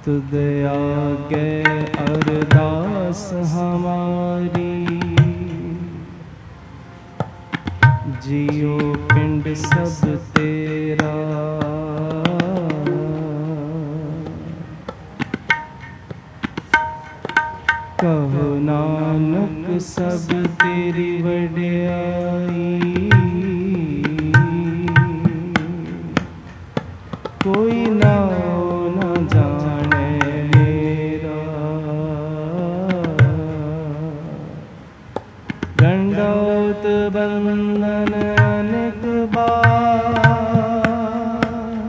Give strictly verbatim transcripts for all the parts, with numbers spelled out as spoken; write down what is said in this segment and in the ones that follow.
तुद आगे अरदास हमारी, जियो पिंड सब तेरा। कहो नानक सब तेरी वड्याई, कोई नाम न जाने मेरा। दंडौत बंदन अनेक बार,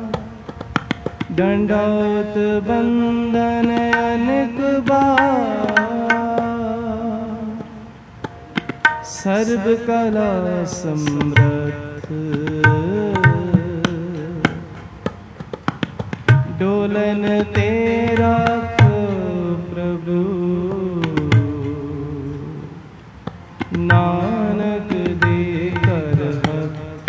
दंडौत बंदन अनेक बार। सर्व कला समृद्ध डोलन तेरा प्रभु। नानक दे कर हथ,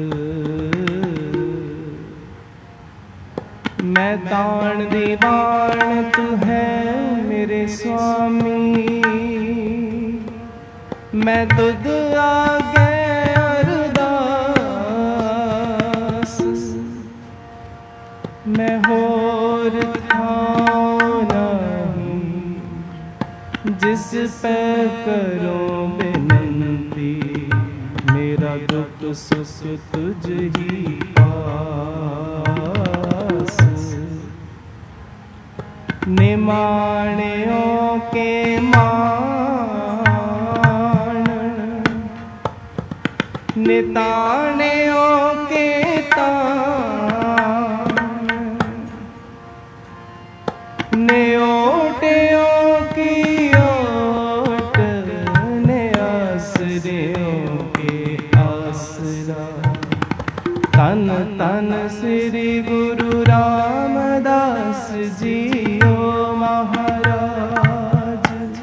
मैं ताण दीवान तू है मेरे स्वामी। मैं तुद आगे अरदास, मैं होर थां नहीं, जिस पे करो बिनती। मेरा दुख सुख तुझ ही पास। निमाणियों के मान, निताणियों के तान। न्योटियों की ओट, न्यासरियों के आसरा। तन तन श्री गुरु रामदास जियो महाराज।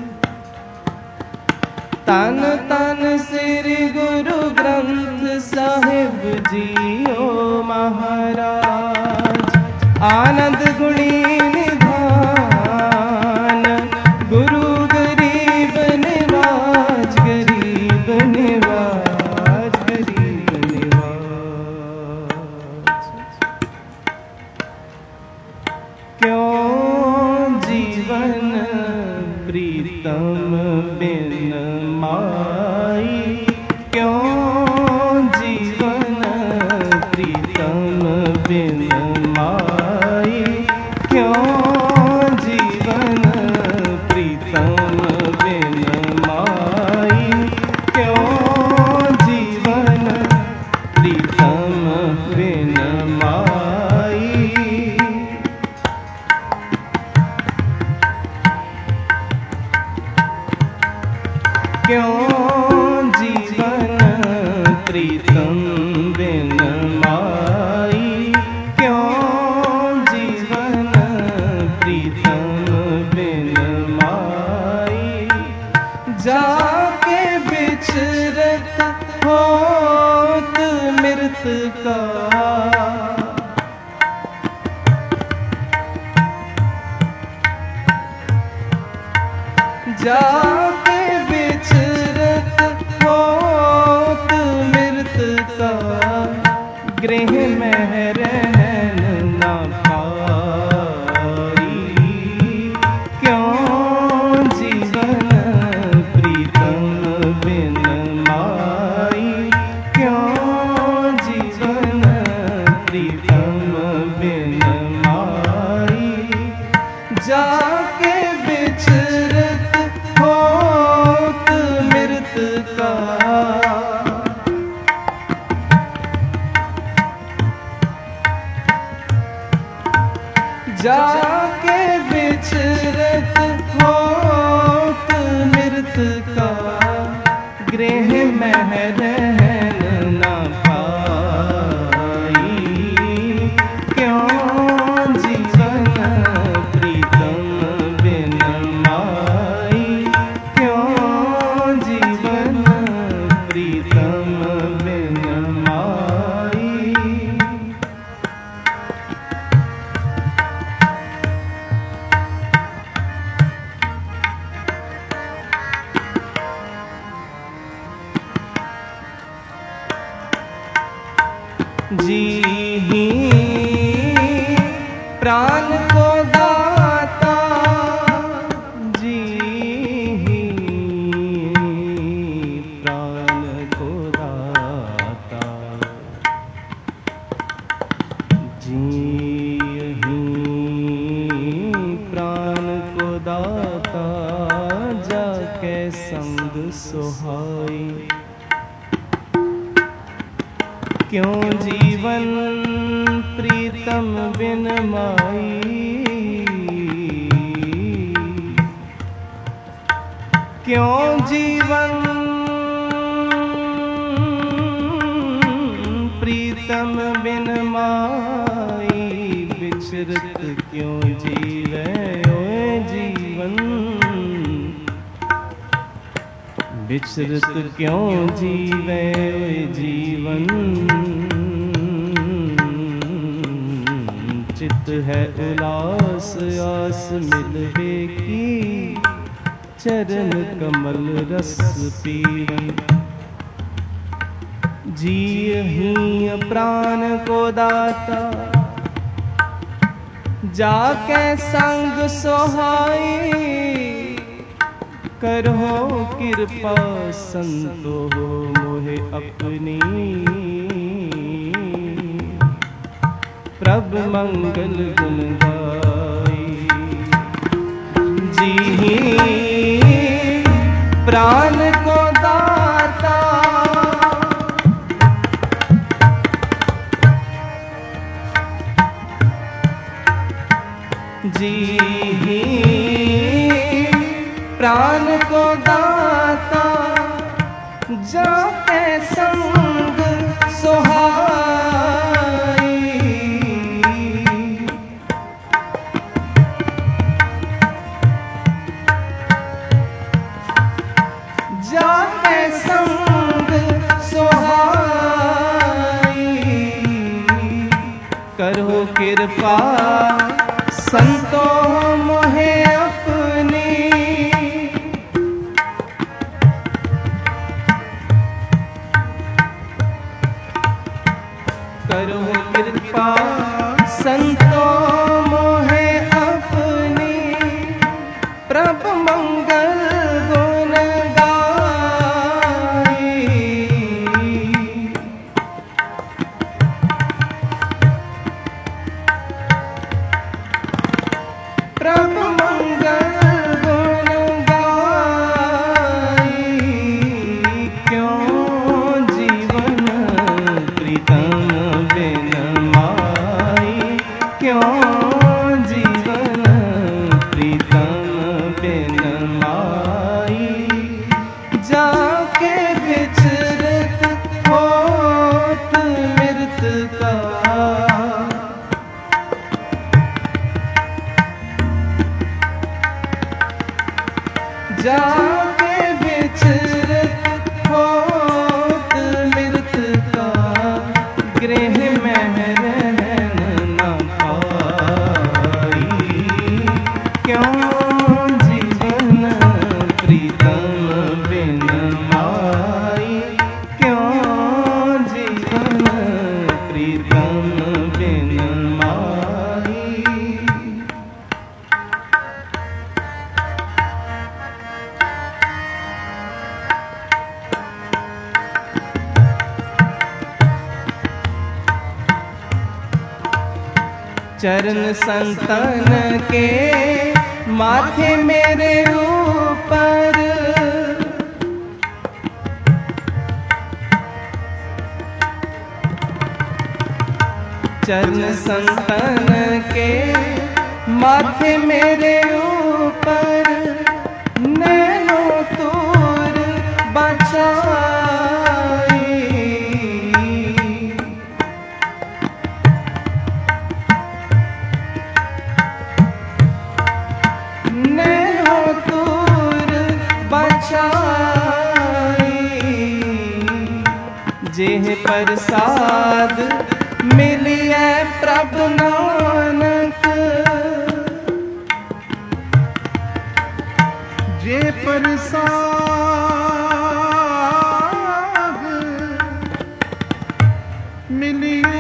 तन तन श्री गुरु ग्रंथ साहिब जियो महाराज। आनंद गुणी निधान, गुरु गरीब निवाज, गरीब निवाज, गरीब निवाज। क्यों जीवन प्रीतम बिन माई, क्यों जीवन प्रीतम बिन माई। क्यों जीवन प्रीतम बिन माई, क्यों जीवन प्रीतम बिन माई। क्यों जीवन प्रीतम बिन माई, क्यों जीवन प्रीतम बिन माई। जाके बिछरत होत मृत का, जाके बिछरत होत मृत का। गृह में रहन न पाई, क्यों जीवन प्रीतम बिन माई। क्यों जीवन प्रीतम बिन माई। जाके बिछरत होत मृत का। जाके बिछरत होत मृत का। गृह में रहन न पाई, क्यों जीवन प्रीतम बिन माई। क्यों जीवन प्रीतम बिन माई। जी ही प्राण को दाता, जी ही प्राण को दाता, जी ही प्राण को दाता, जाके संग सुहाई। क्यों जीवन प्रीतम बिन माई, क्यों जीवन प्रीतम बिन माई, बिचरत क्यों जीवे ओए जीवन, बिचरत क्यों जीवे ओए जीवन। चित है उलास आस मिलवे की, चरण कमल रस पीवन। जी ही प्राण को दाता, जाके संग सोहाई। करो कृपा संतो मोहे अपनी, प्रभ मंगल गुण गाई। जी ही प्राण को दाता, जी ही प्राण को दाता, जाके संग सोहाई। जाके संग सोहाई। करो कृपा संतो मोहे अपनी, करो कृपा संतो मोहे अपनी, प्रभु मंगल गुण गाई। प्रभु मंगल गुण गाई। क्यों जीवन प्रीतम बिन माई, क्यों जीवन प्रीतम बिन माई, जाके विचरत होत मृत का, जाके विचरत होत मृत का, गृह में रहन न पाई। क्यों जीवन प्रीतम बिन माई, क्यों जीवन प्रीतम बिन माई। चरण संतन के माथे मेरे ऊपर, चरण संतन के माथे मेरे ऊपर, नैनो तूर बचाई। नैनो तूर बचाई। जेह प्रसाद मिलिए प्रभु नानक, जे प्रसाद मिलिए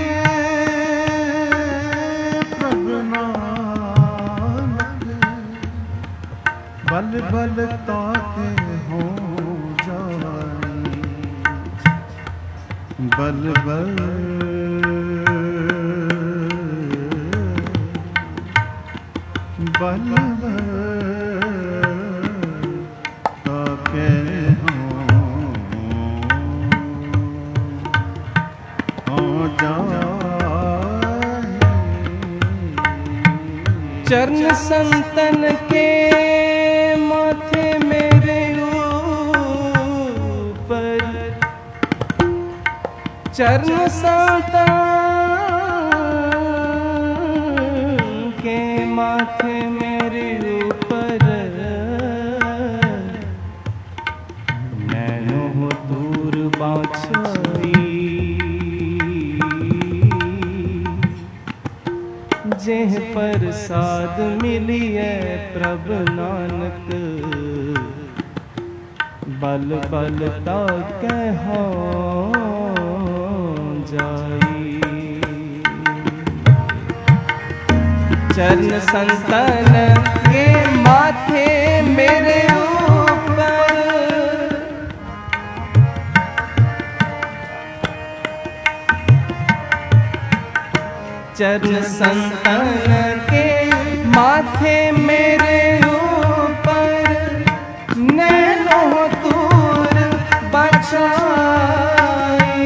प्रभु नानक, बल बल ताके हो जाई, बल बल बल बल ताके हो हो जाई। चरण संतन के माथे मेरे ऊपर, चरण संतन के माथे मेरे ऊपर, नैनो हो दूर बाछाई, जेह प्रसाद मिलिए प्रभु नानक, बल बल ताके हो जाई। चरण संतन के माथे मेरे ऊपर, चरण संतन के माथे मेरे ऊपर, नैनो दूर बचाई,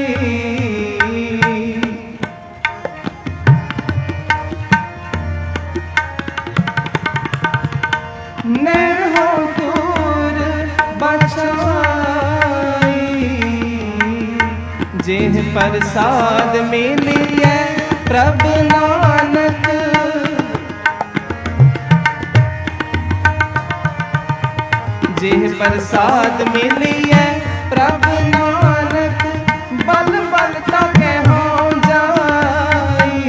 नैनो दूर बचाई, जेह प्रसाद मिलिए प्रभु नानक, जेह प्रसाद मिलिए प्रभु नानक, बल बल ताके हो जाई,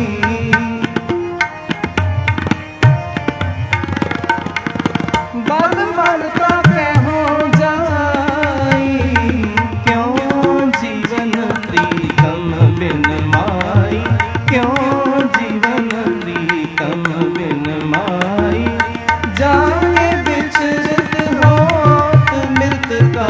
बल बल ताके हो जाई। क्यों जीवन प्रीतम बिन माई, क्यों जीवन प्रीतम बिन माई, जाके बिछड़त होत मृत का,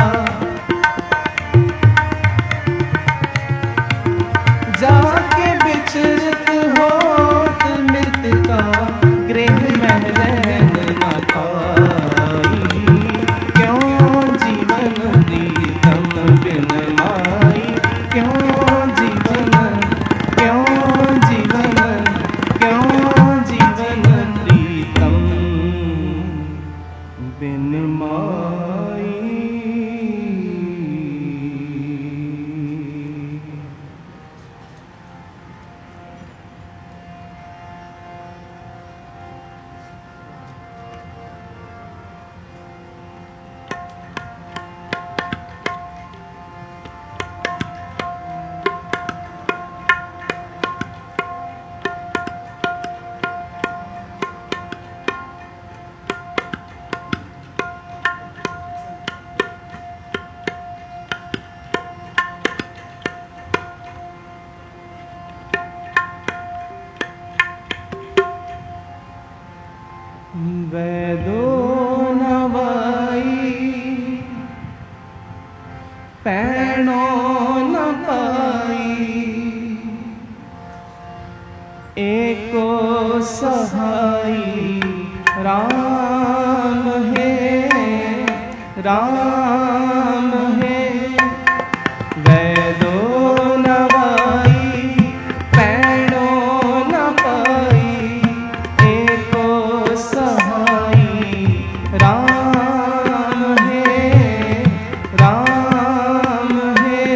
जाके बिछड़त होत मृत का, गृह में रहन न पाई। क्यों जीवन प्रीतम बिन माई, क्यों जीवन, क्यों जीवन, क्यों जीवन प्रीतम बिन माई। वैदो नवाई पैणो न पाई, एको सहाई राम है, राम है। वैदो नवाई पैणो न पाई, एको सहाई राम है, राम है।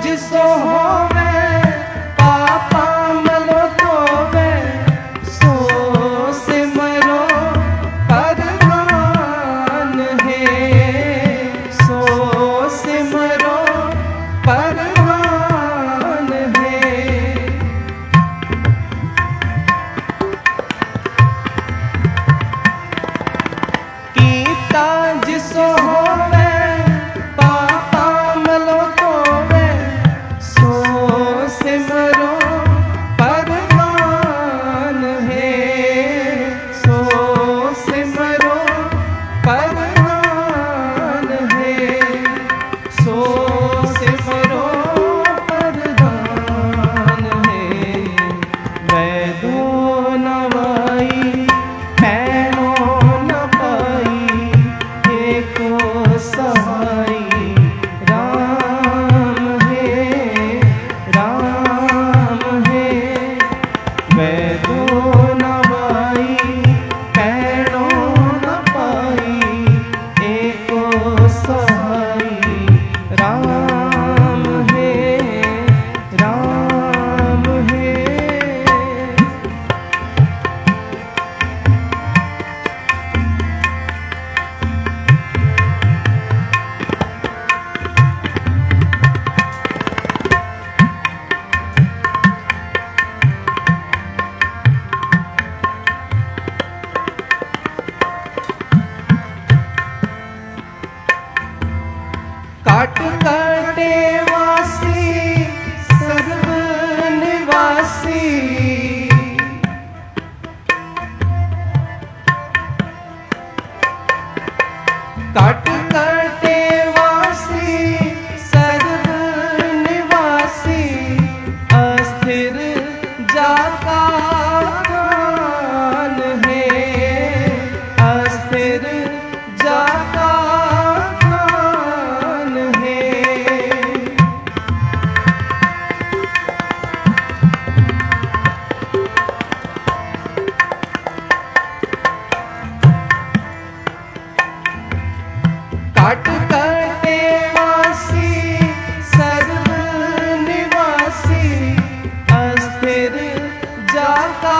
जिसो होवे पापा मलो धोवे सो सिमरो परवान है सो सिमरो परवान है कीता जिसो होवे पापा मलो धोवे सो सिमरो परवान है सो सिमरो परवान है सो सिमरो परवान है वैदो नवाई पैणो न पाई एको सहाई राम है राम है वैदो नवाई पैणो न पाई एको सहाई राम है राम है काट काटे वासी सर्व निवासी काट काटे वासी सर्व निवासी अस्थिर जाका खान है अस्थिर जाका खान है काट काटे वासी सर्व निवासी अस्थिर जाका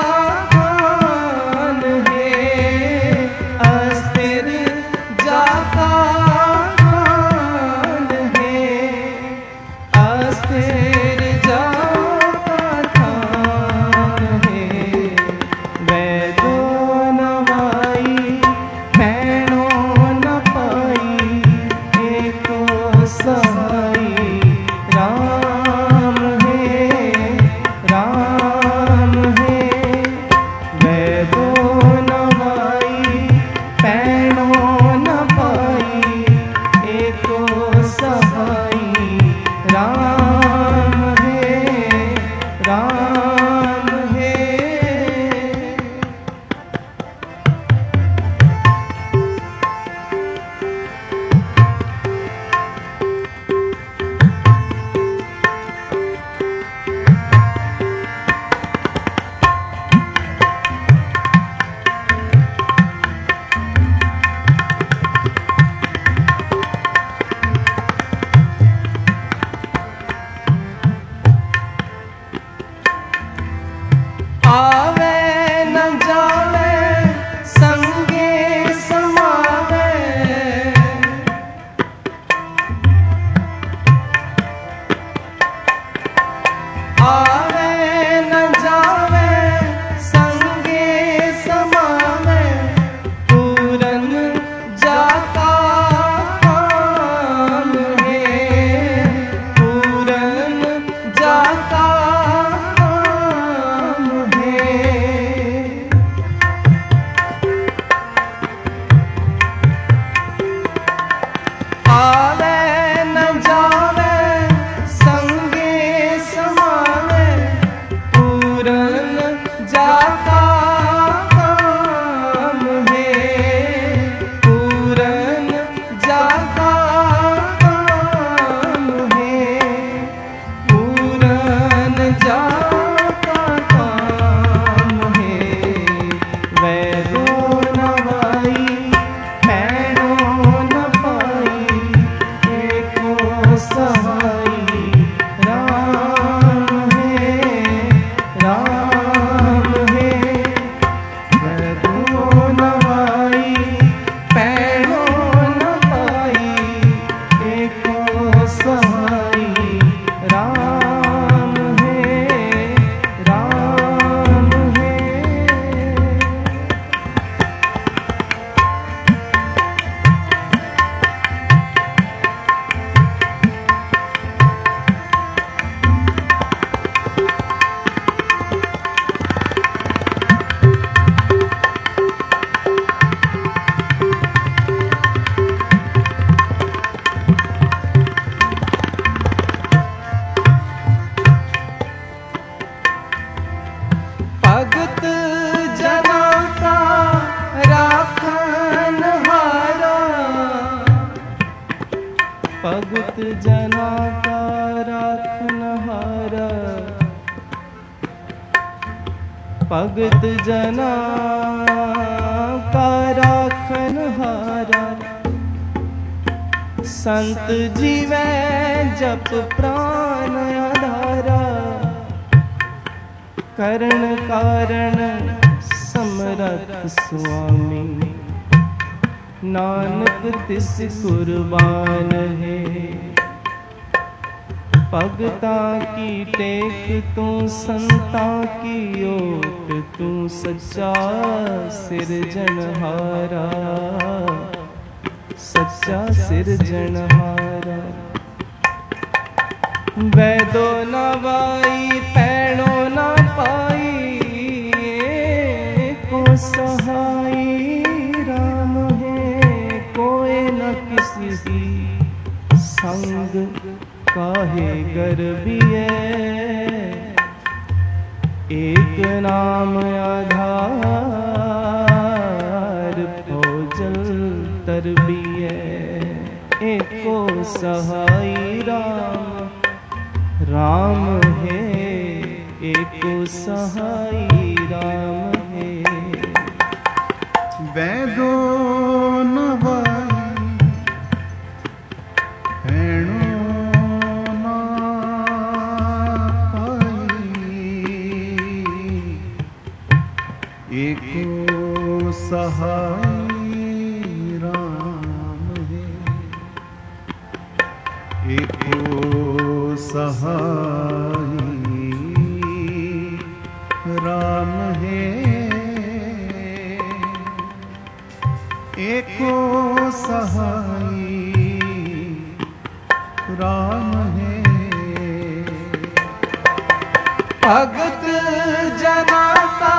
खान है अस्थिर जाका खान है अस्थिर जाका खान है वैदो नवाई पैणो न पाई भगत जना का राखनहारा, भगत जना का राखनहारा। संत जीवै जप प्राण आधारा, करण कारण समरथ स्वामी। नानक तिस कुर्बान है, भगता की टेक तू संता की ओट। तू सच्चा सिरजनहारा, सच्चा सिरजनहारा। वैदो न वाई पैणो न पाई, को सहाई राम है। कोई न किसी संग काहे गर्भिए, एक नाम आधार भोजल तरबिए। एको सहाई राम, राम है एको सहाई राम है। वैदो न वाई पैणो न पाई, एको सहाई राम है, एको सहाई राम है। एको सहाई राम है। भगत जना का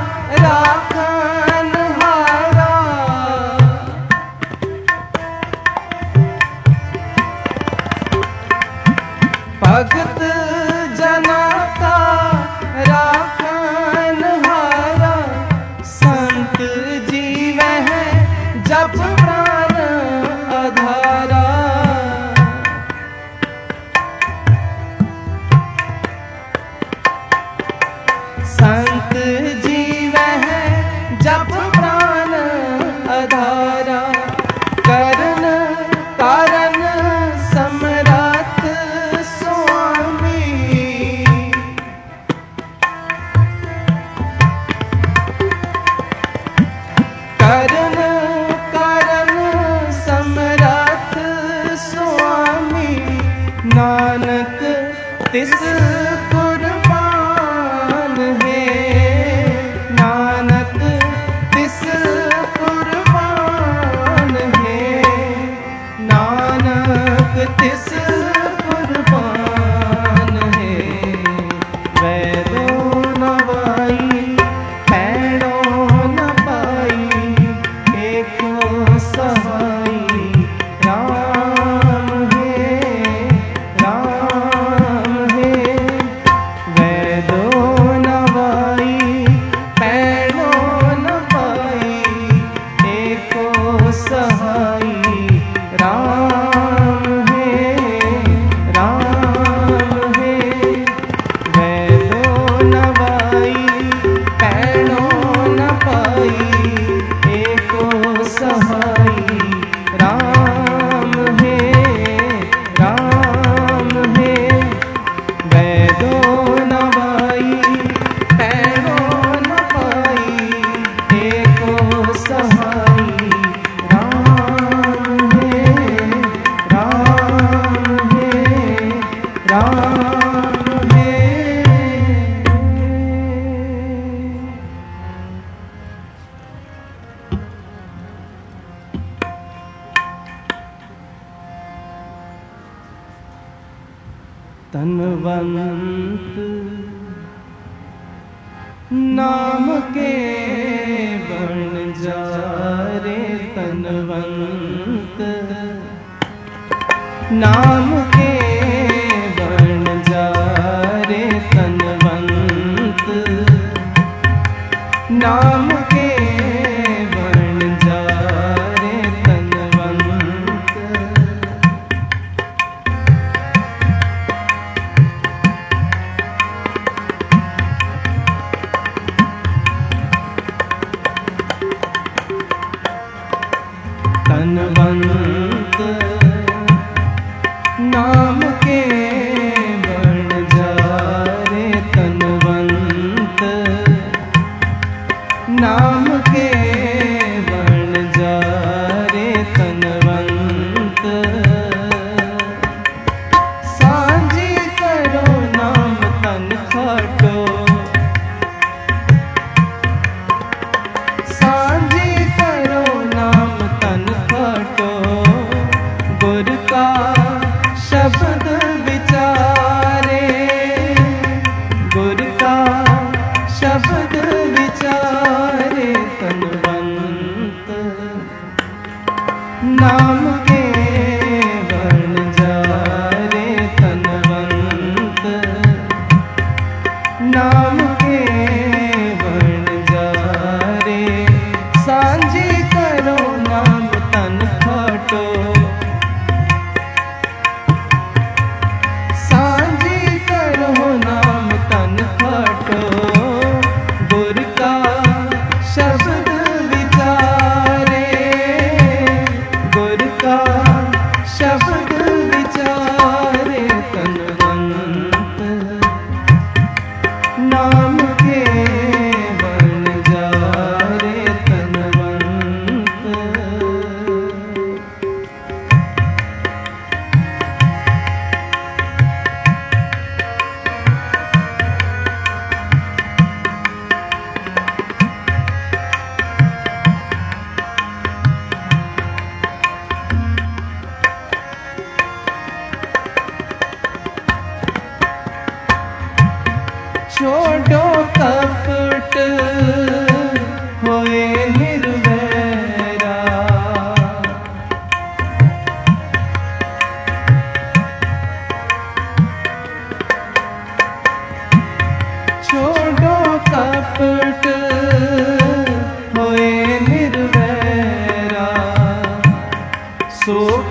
राखनहारा, भगत जना का राखनहारा। संत जीव है जप प्राण आधारा, संत जीव है जप प्राण आधारा। करण कारण समरथ स्वामी, करण कारण समरथ स्वामी। नानक तिस कुर्बान है, नानक तिस कुर्बान है। नानक तिस कुर्बान है। वैदो न वाई पैणो न पाई, एको सहाई राम है, राम है। वैदो न वाई पैणो न पाई, एको सहाई राम है, राम है। वैदो न वाई पैणो न पाई, एको सहाई राम है, राम है। वैदो न वाई पैणो न पाई, एको सहाई राम है, राम है, राम है। तनवंत नाम के बन जा रे, तनवंत नाम के बन जा रे। तनवंत नाम के बन जा रे। तनवंत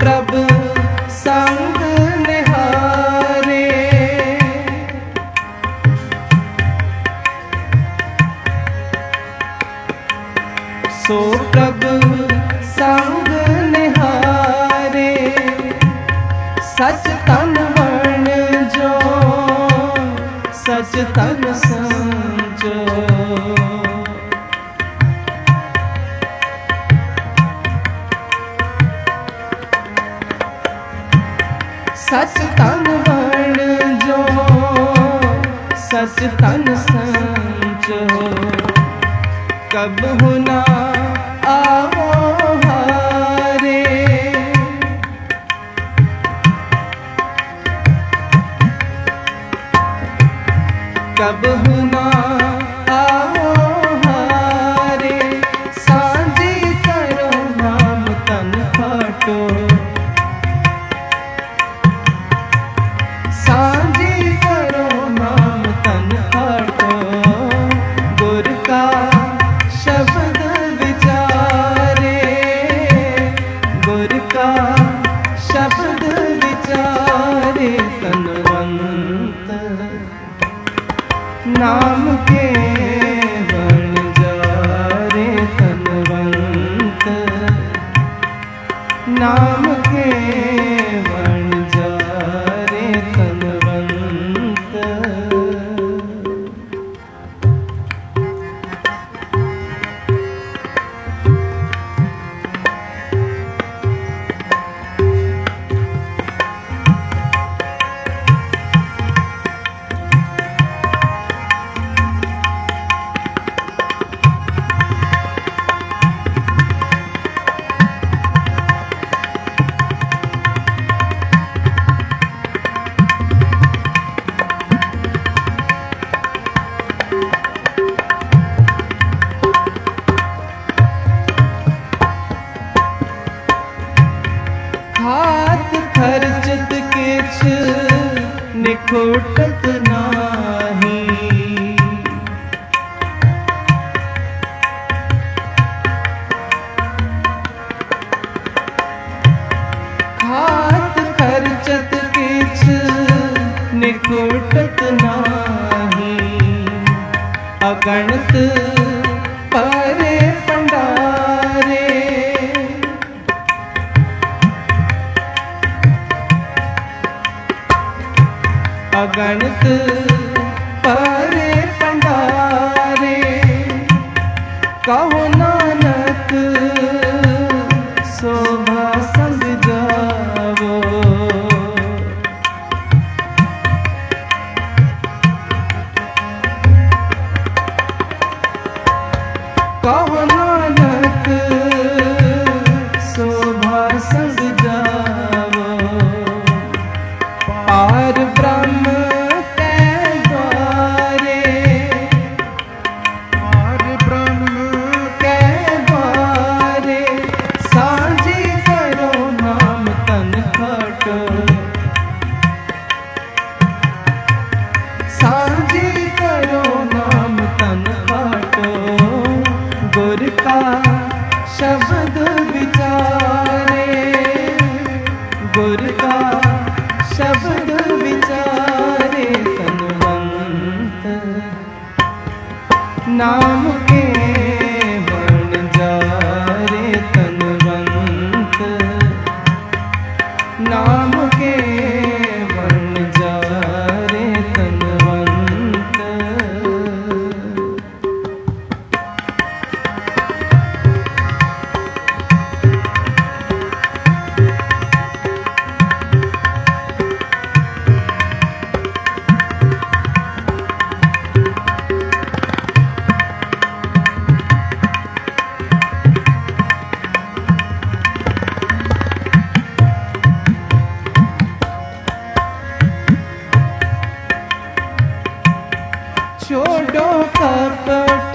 प्रभ संग निहारे। सो प्रभ संग निहारे, सच तन वर्ण जो सच तन संजो। सच तन वर्ण जो सच तन संजो। कब हुना आवो हारे, कब हुना आओ हारे। सांझी करो नाम तन फाटो, सांझी करो नाम तन फाटो। गुर का शब्द विचारे, गुर का शब्द विचारे। तनवंत नाम के बन जारे, तनवंत नाम के बन जारे, तनवंत। हाथ खर्चत किछ निखोटत नाही, हाथ खर्चत किछ निखोटत नाही। अगणित परे पंडारे, अगणित परे पंडारे। कहो नानक शोभा संग जावो, कहो नानक शोभा संग जावो। पार ब्रह्म के द्वारे, पार ब्रह्म के द्वारे। सांझी करो नाम तन फाटो, सांझी करो नाम तन फाटो। गुर का शब्द विचारे, गुर का शब्द विचारे। तनवंत नाम के बन जारे, तनवंत नाम के बन जारे, तनवंत। छोड़ो कपट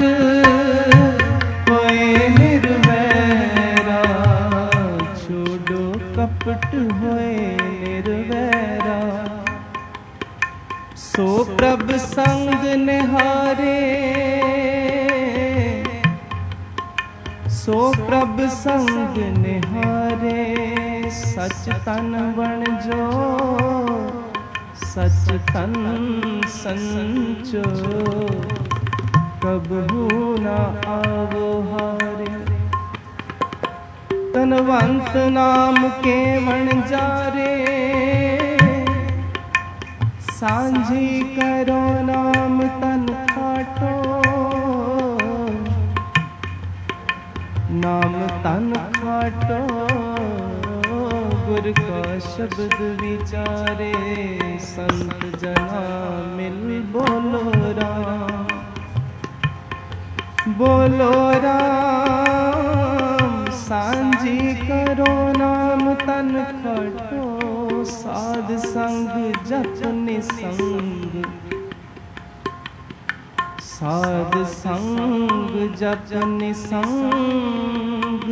होए निर्वैरा, छोड़ो कपट होए निर्वैरा। सो प्रभ संग निहारे, सो प्रभ संग निहारे। सच तन बन जो सच तन संचो कबहू न आवो हारे। तनवंत नाम के वण जारे सांझी करो नाम तन खाटो नाम तन खाटो गुर का शब्द विचारे संत जना मिल बोलो राम बोलो राम। सांझी करो नाम तन खाटो साध संग जप निसंग साध संग जप निसंग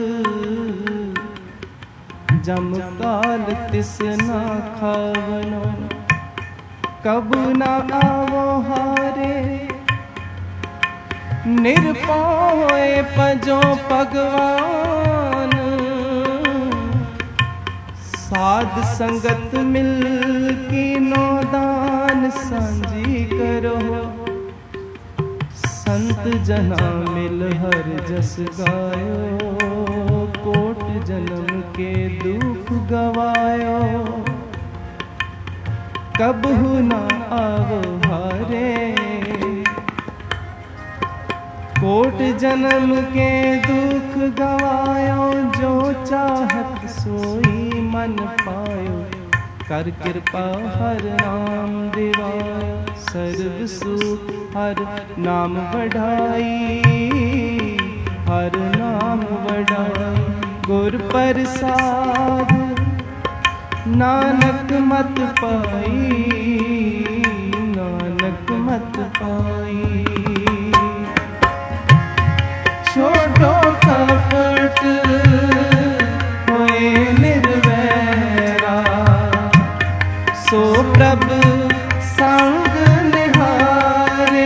जम काल तिस न खावनो कब न आवो हारे। निरपोए पजो भगवान साध संगत मिल की नो दान सांझी करो संत जना मिल हर जस गायो कोट जन्म के दुख गवायो कबहू न आवो हारे। कोट जन्म के दुख गवायो जो चाहत सोई मन पायो कर कृपा हर नाम दिवायो सर्व सुख हर नाम बढ़ाई हर नाम बढ़ाई। गुर प्रसाद नानक मत पाई नानक मत पाई। छोड़ो कपट होए निर्वैरा सो प्रभु संग निहारे।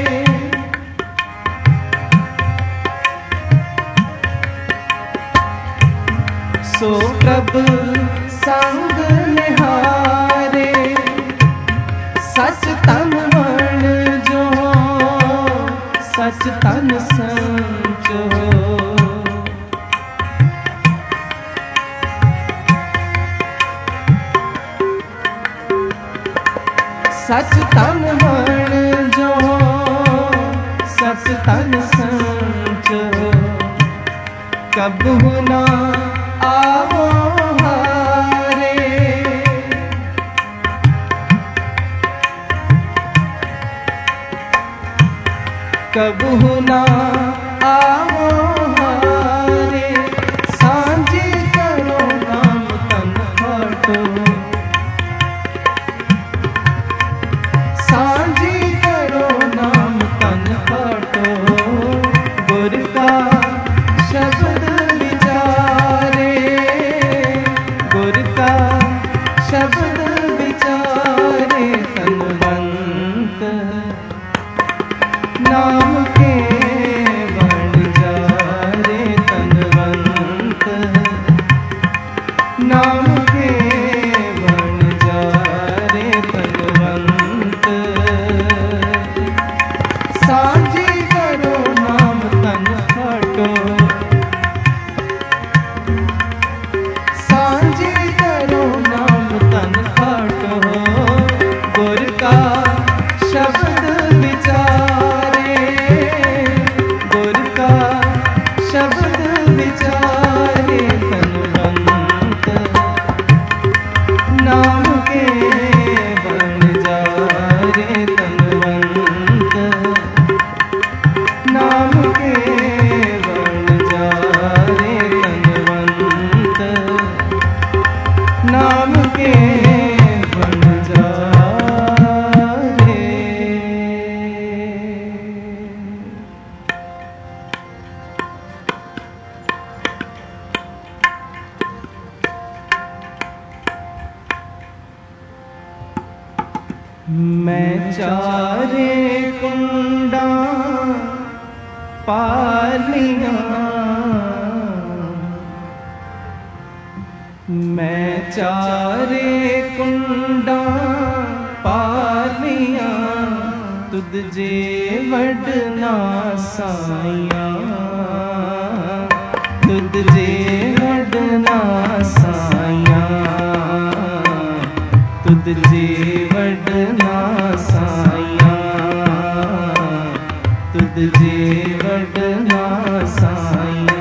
सो प्रभु संग निहारे सच तन वण जो सच तन संचो सच तन वण जो सच तन संचो कबहू न आवो हारे। कबहू न आवो हारे। सांझी करो नाम तन खाटो सांझी करो नाम तन खाटो गुर का शब्द विचारे गुर का शब्द विचारे। तनवंत नाम के वण जारे तनवंत नाम के वण जारे तनवंत। सांझी करो नाम तन खाटो सांझी करो नाम तन खाटो गुर का शब्द विचारे गुर का शब्द विचारे। तनवंत नाम के वण जारे तनवंत नाम के वण जारे तनवंत नाम के वण जारे। मैं चारे कुंडा पालिया मैं चारे कुंडा पालिया तुद जे वडना साइया तुद जे वडना साइया तुद जे वडना साइया तुद जे वडना साइया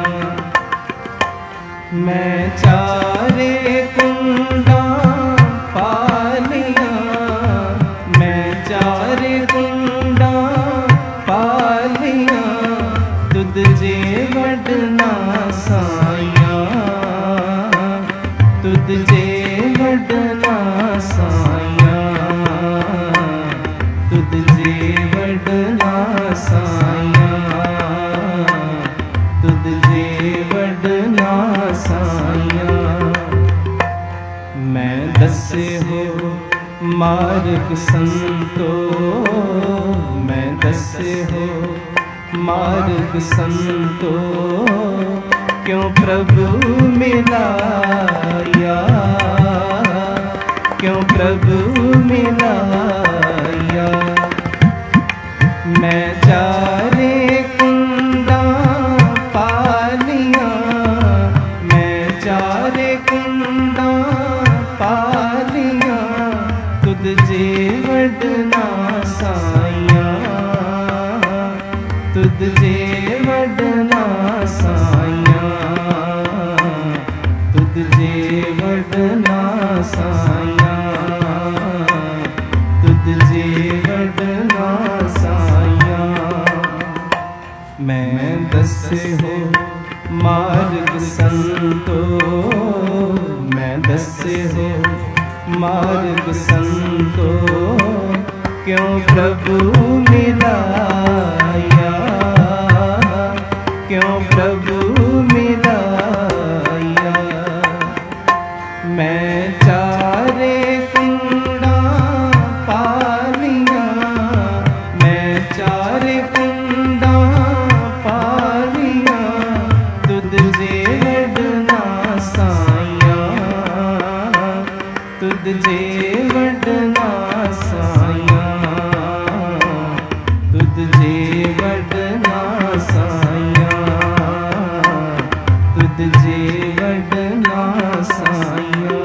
मैं चारे कुंडा पालिया मैं चारे कुंडा पालिया तुद जे वडना साइया तुद जे वडना साइया तुद जे वडना साइया तुद जे वडना साइया मैं दसे हो मार्ग संतो मैं दसे हो मार्ग संतो क्यों प्रभु मिलाया क्यों प्रभु मिलाया मैं चारे कुंडा पालिया मैं चारे कुंडा पालिया तुद जे वडना साइया तुद जे वडना साइया तुद जे वडना साइया तुद जे वडना साइया मैं दसे हो मार्ग संतो मैं दसे हो मार्ग संतो क्यों प्रभु मिलाया क्यों प्रभु मिलाया मैं चारे कुंडा पालिया मैं चारे कुंडा पालिया तुद जे वडना साइया तुद जे वडना साइया तुद जे वडना साइया तुद जे वडना साइया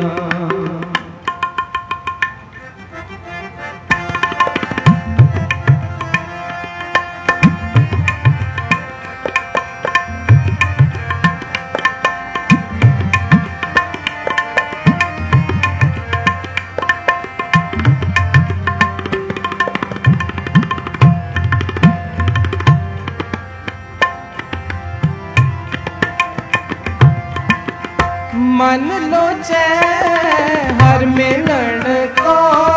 मन लोचे हर मिलन को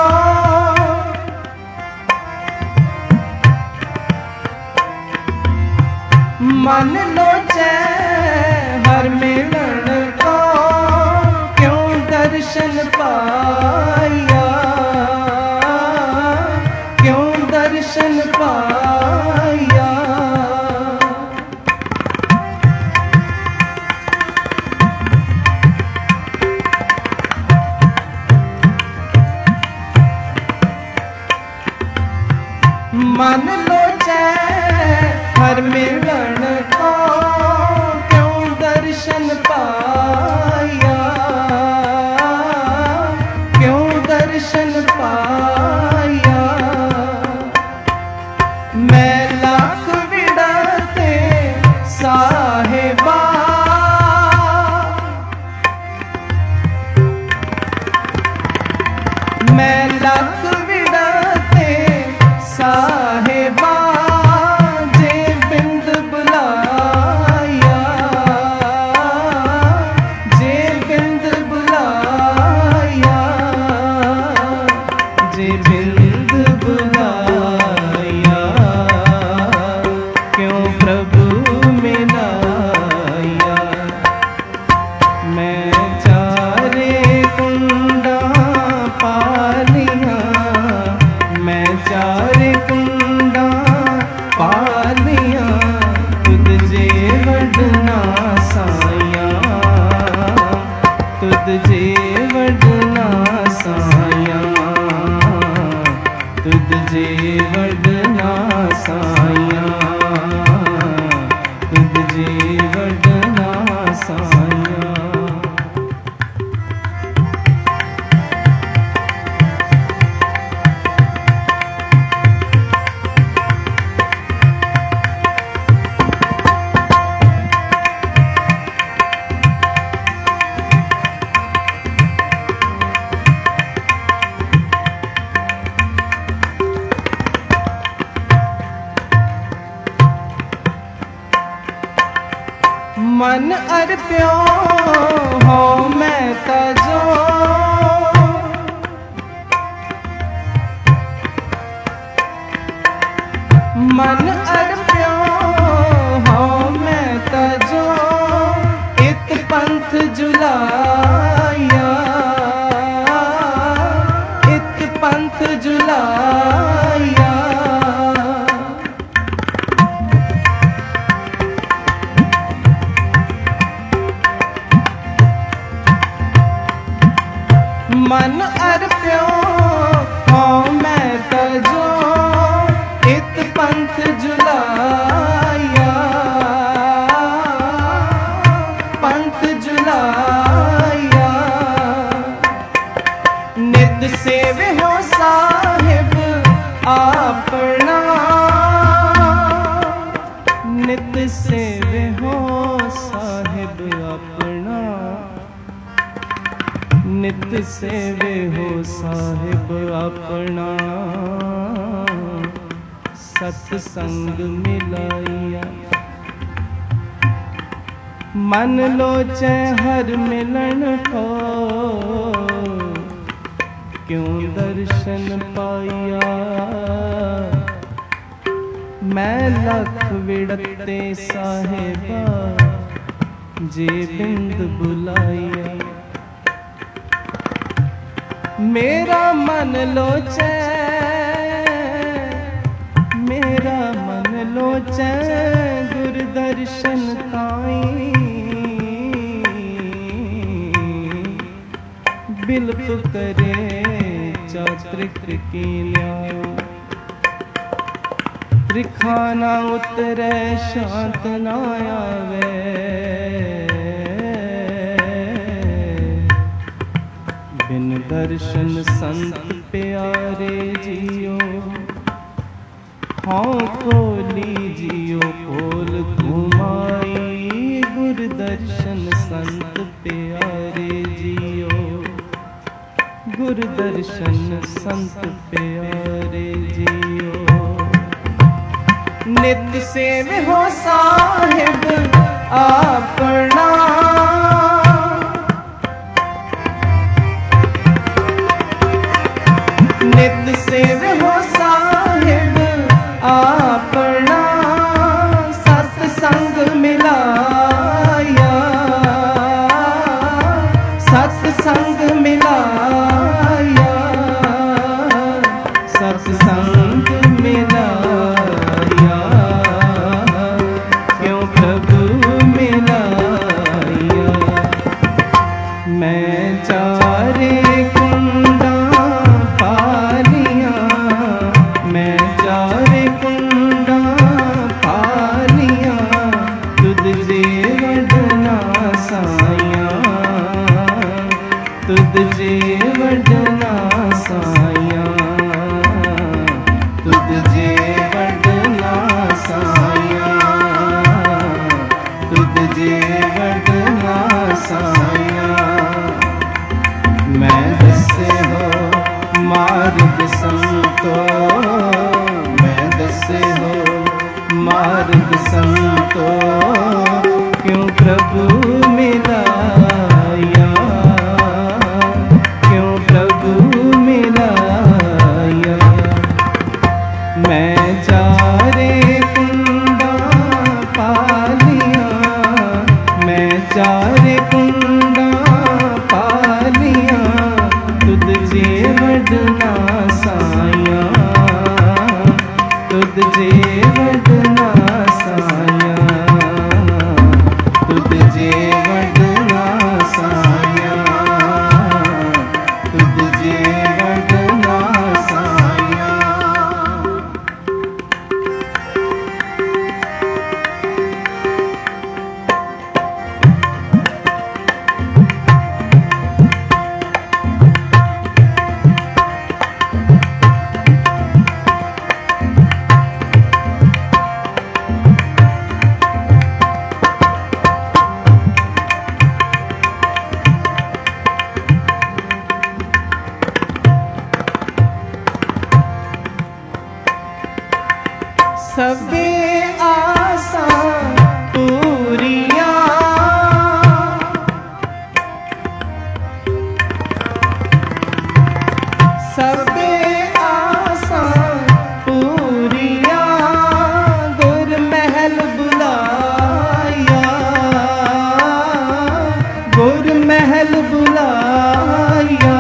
मन लोचे हर मिलन को क्यों दर्शन पाया क्यों दर्शन पाया मन लोचे हर मिलन को क्यों दर्शन पाया क्यों दर्शन पाया मैं लाख विड़ते साहिबा मैं लाख विड़ते साहिबा जे बिंद बुलाया जे बिंद बुलाया जे बिंद बुलाया क्यों प्रभु मिलाया मैं चारे कुंडा पालिया वडना साया, तुझ जे वडना साया, तुझ जे वडना साया। मन अर्प्यो हो मैं तजो, मन अर्प्यो हो मैं तजो, इत पंथ जुलाया, इत पंथ जुलाया। मन अर्प्यो हो मैं तजो, इत पंथ जुलाया, पंथ जुलाया। नित सेवे हो साहिब अपना, नित सेवे हो साहिब अपना, नित सेवे हो साहिब अपना। सत्संग मिलाइया, मन लोचे हर मिलन को, क्यों दर्शन पाइया। मैं लख विड़ते साहिबा, जे बिंद बुलाइया। मेरा मन लोचे, मेरा मन लोचे, गुर दर्शन ताई। बिलप करे चात्रिक की न्याय, त्रिखाना उतरे शांत ना आवे। बिन दर्शन संत प्यारे जियो, हाँ खोली जियो खोल घुमाई। गुर दर्शन संत प्यारे जियो, गुर दर्शन संत प्यारे जियो। नित सेवे हो साहिब अपना, नित सेवे हो साहिब अपना। सत्संग मिलाया, सत्संग मिलाया, सत्संग मिलाया। क्यों प्रभु मिलाया। मैं चारे कुंडा पालिया, मैं चारे कुंडा पालिया। तुझ जे वडना साया, तुझ जे वडना साया, तुझ जे वडना साया, तुझ जे वडना साया। मैं दसे हो मार्ग संतो, मैं दसे हो मार्ग संतो। क्यों प्रभु मिलाया, क्यों प्रभु मिलाया। मैं चारे कुंडा पालिया, मैं चारे कुंडा पालिया। तुझ जे वडना साया, तुझ जे वडना साया, तुझ जे सबे आसा पूरिया सबे आसा पूरिया गुर महल बुलाया गुर महल बुलाया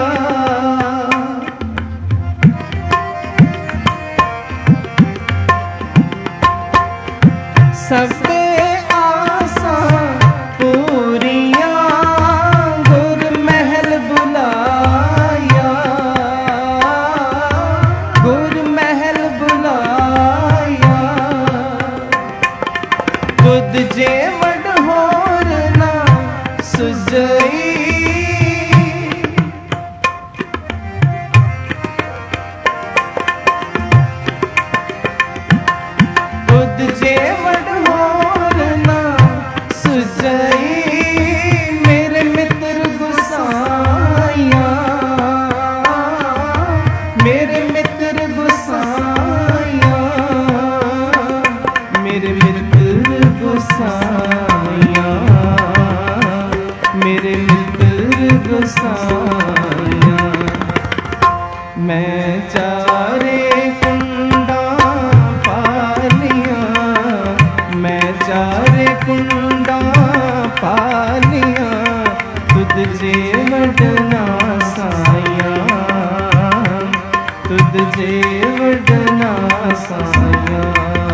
सबे आसा पूरिया गुर महल बुलाया गुर महल बुलाया तुद जे वड होर ना सुजई तुद जे वड होर ना सुजई मेरे मित्र गुसाइया मेरे मित्र गुसाइया मेरे मित्र गुसाइया मेरे मित्र गुसाइया मैं चारे कुंडा पालिया मैं चारे कुंडा पालिया तुद जे वडना साया तुद जे वडना साया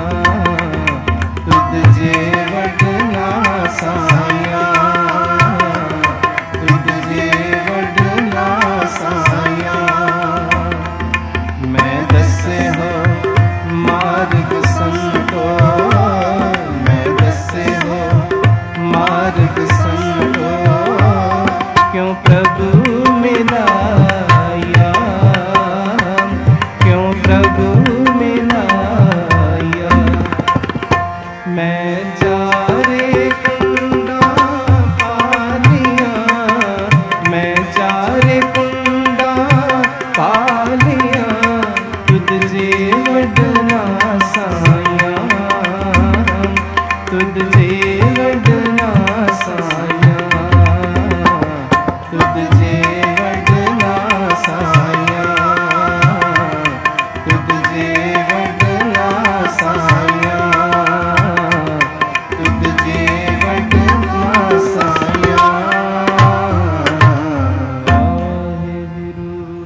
तुद जे वडना साया तुद जे वडना साया मैं दसे हो मार्ग संतो मैं दसे हो मार्ग संतो क्यों प्रभु मिलाया क्यों प्रभु मिलाया मैं चारे कुंडा पालिया मैं चारे कुंडा पालिया तुद जे वडना साया तुद जे वडना साया तुद जे वडना साया तुद जे वडना साया तुद जे वडना साया वाहेगुरु।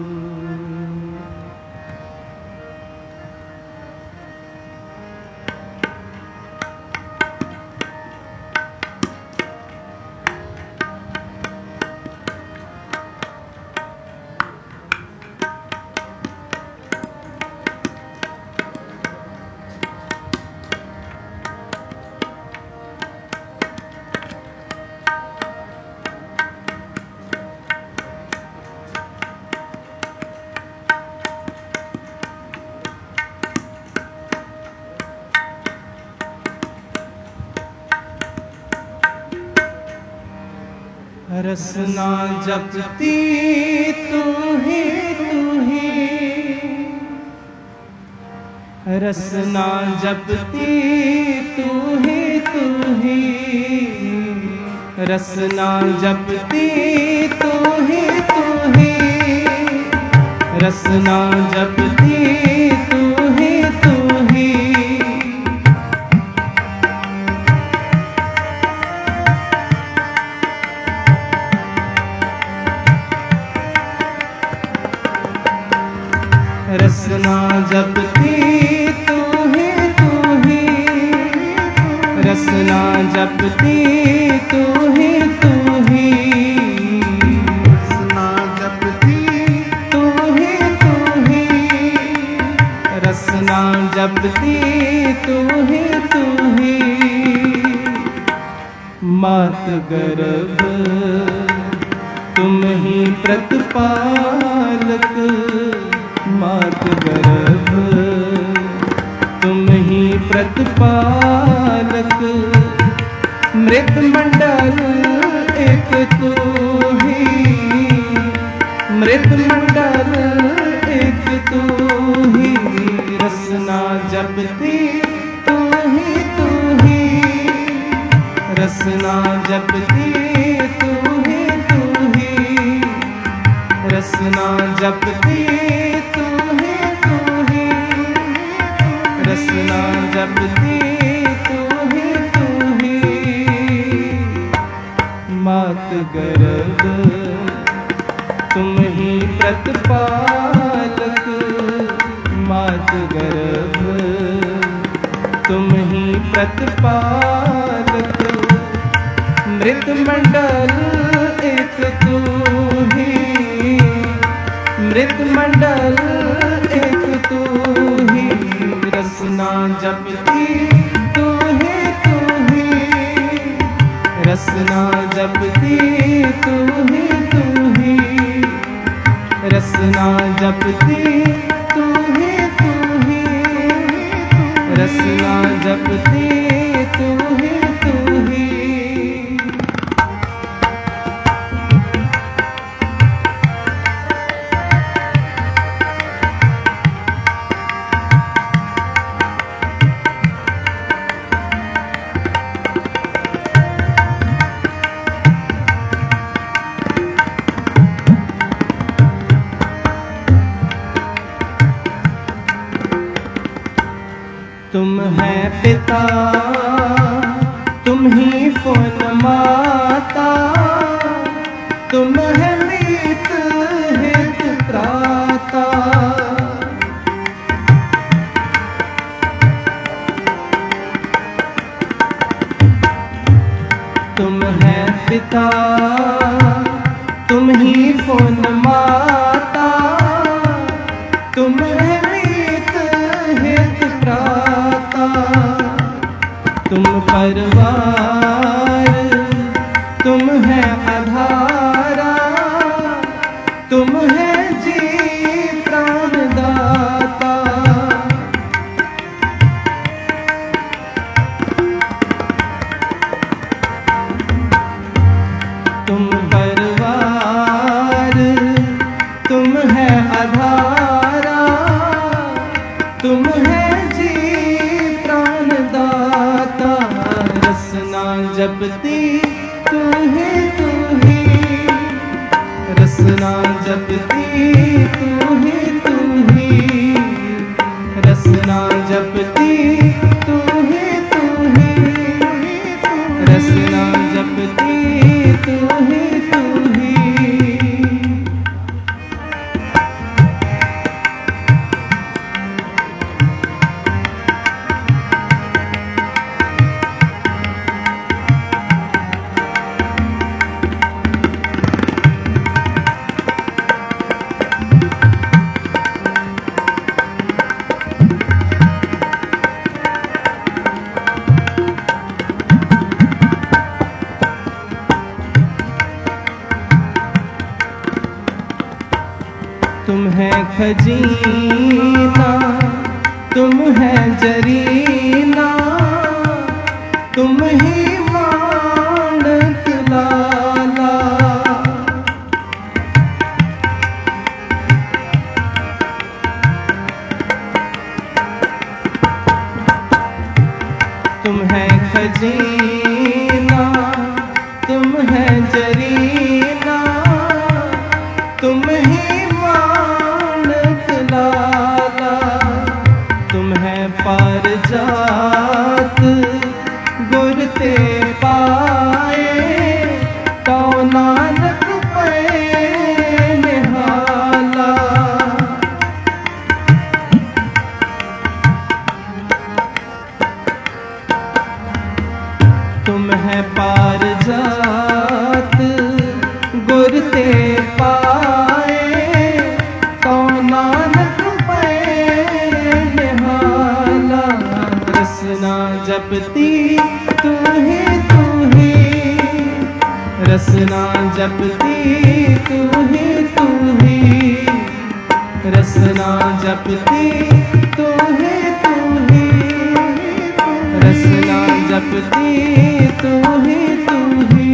रसना जपती तू ही तू ही रसना जपती तू ही तू ही रसना जपती तू ही तू ही रसना जपती तू ही तू ही रसना जपती तू ही तू ही रसना जपती तू ही तू ही रसना जपती तू ही तू ही रसना जपती तू ही तू ही मात गर्भ तुम ही प्रतिपालक मात गर्भ तुम ही प्रतिपालक मृत मंडल एक तू ही मृत मंडल एक तू ही रसना जपती रसना जपती तू ही तू ही, रसना जपती तू ही तू ही, रसना जपती तू ही तू ही। मात गर्भ तुम ही प्रतिपालक, मात गर्भ तुम ही प्रतिपालक, मृत मंडल एक तू ही, मृत मंडल एक तू ही। रसना जपती तू ही तू ही, रसना जपती तू ही तू ही, रसना जपती तू ही तू ही, रसना जपती तू ही तू ही। तुम है पिता तुम ही फुन माता, तुम है मीत हित त्राता। तुम है पिता तुम ही फुन माता, तुम है मीत हित त्राता। तुम परवार तुम है आधारा, तुम है जी प्राणदाता। तुम परवार तुम है आधारा, तुम है जी प्राणदाता। रसना जपती तू ही तू ही, रसना जपती तू ही तू ही, रसना जपती तू ही तू ही, रसना जपती तू ही तू ही। तुम है खजीना तुम है जरीना, तुम ही मानक लाला। तुम है खजीना तुम है जरीना, तुम ही तुम है पारिजात गुर ते पाए, तो नानक पे निहाला। तुम है पारिजात गुर ते पाए, तो नानक रसना जपती तू ही तू ही, रसना जपती तू ही तू ही, रसना जपती तू ही तू ही, रसना जपती तू ही तू ही।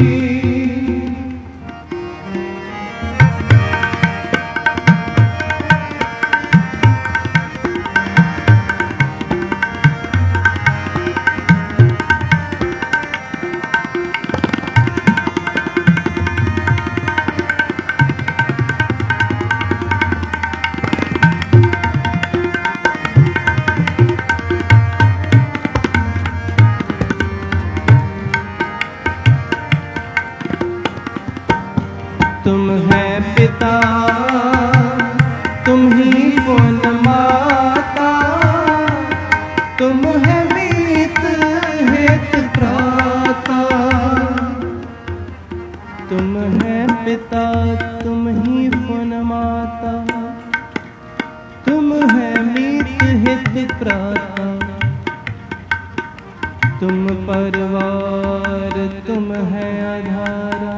परवार तुम है आधारा,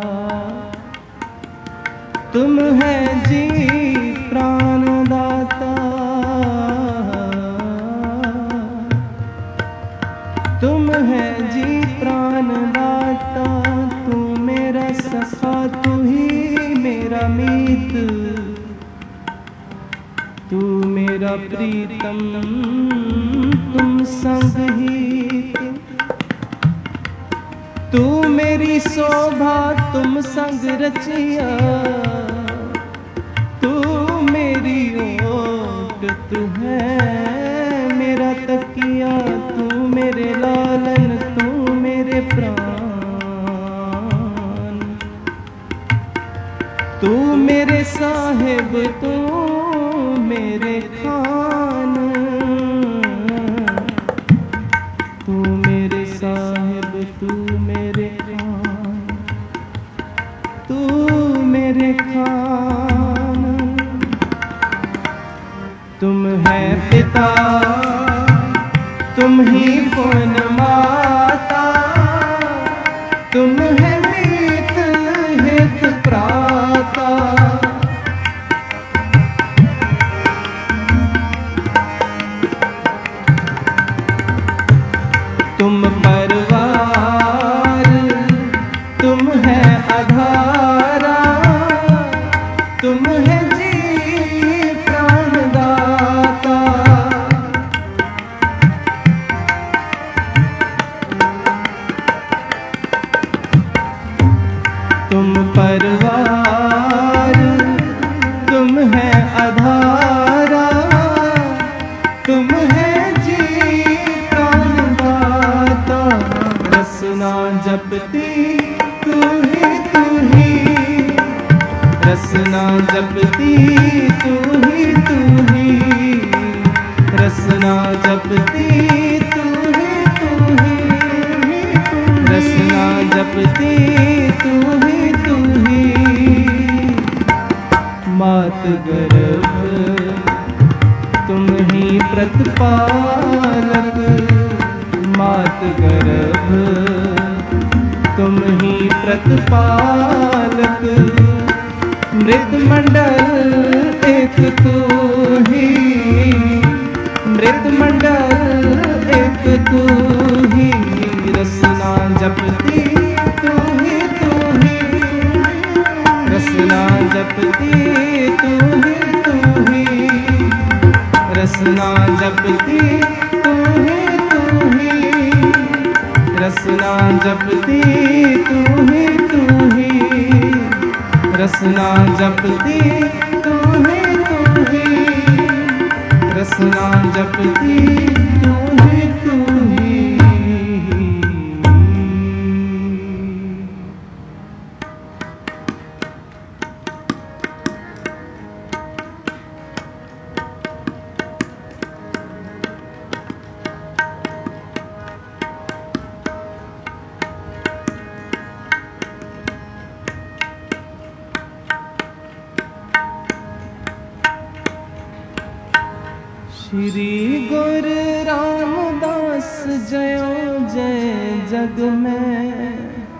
तुम है जी प्राण दाता, तुम है जी प्राण दाता। तू मेरा सखा, तू ही मेरा मीत, तू मेरा प्रीतम, तुम संग ही। तू मेरी शोभा, तुम संग रचिया, तू मेरी ओट, तू है मेरा तकिया। तू मेरे लालन, तू मेरे प्राण, तू मेरे साहिब, तू मेरे खान, तू मेरे साहिब, तू मेरे खान, तू मेरे खान। तुम है पिता, तुम ही पुन माता, तुम है मीत हित प्राता। तुम परवार, तुम है आधारा, तुम है जी प्राण दाता। तुम परवार, तुम है आधारा, तुम है जी प्राण दाता। रसना जपती तू ही तू ही, रसना जपती तू ही तू ही, रसना जपती तू ही तू ही, रसना जपती तू ही तू ही। मात गर्भ तुम ही प्रतिपालक, मात गर्भ तुम ही प्रतिपालक। मृत मंडल एक तू ही, मृत मंडल एक तू ही। रसना जपती तू ही तू ही, रसना जपती तू ही तू ही, रसना जपती तू ही तू ही, रसना जपती तू ही तू ही, रसना जपती तू ही तू ही, रसना जपती तू ही तू ही। श्री गुरु रामदास जयो जय जग में,